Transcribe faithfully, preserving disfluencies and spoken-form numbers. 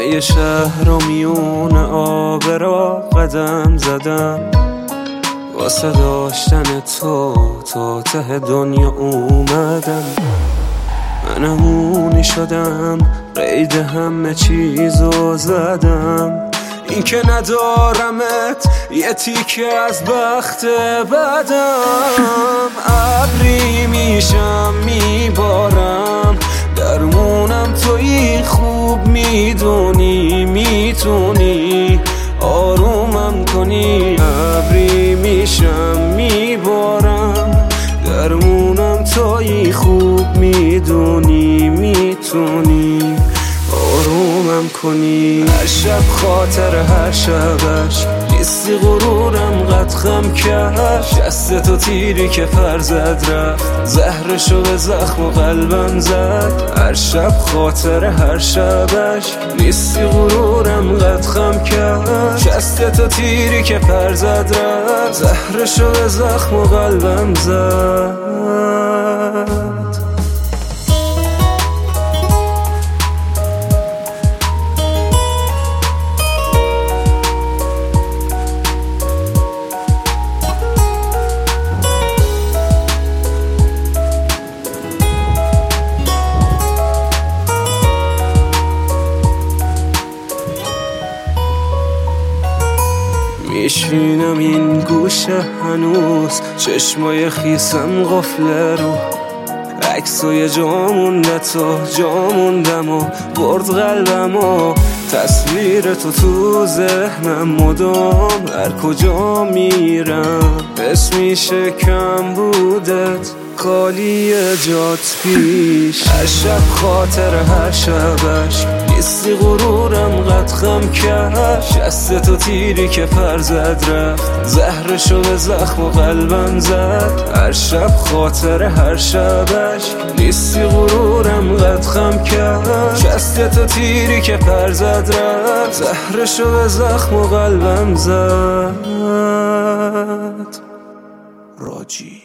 یه شهر و میون آب را قدم زدم، واسه داشتن تو تا ته دنیا اومدم. منم اونی شدم، قید همه چیزو زدم. این که ندارمت یه تیکه از بخت بدم. ابری میشم میبارم، درمونم توی خوب میدونی، میتونی آرومم کنی. ابری میشم میبارم، درمونم توی خوب میدونی، میتونی آرومم کنی. هر شب خاطر هر شبش نیستی، غرورم قد خم کرد. شست تو تیری که پر زد رفت، زهرشو به زخم و قلبم زد. هر شب خاطر هر شبش نیستی، غرورم قد خم کرد. شست تو تیری که پر زد رفت، زهرشو به زخم و قلبم زد. میشینم این گوشه هنوز، چشمای خیسم قفله رو. عکسای جا مونده تو جا موندم و برد قلبم و تصویر تو تو ذهنم مدام. هر کجا میرم حس میشه کم بودت، خالی جات پیش. هر شب خاطر هر شبش نیستی، غرورم قد خم کرد. شست تو تیری که پر زد رفت، زهرشو به زخم و قلبم زد. هر شب خاطر هر شبش نیستی، غرورم قد خم کرد. شست تو تیری که پر زد رفت، زهرشو به زخم و قلبم زد. راجی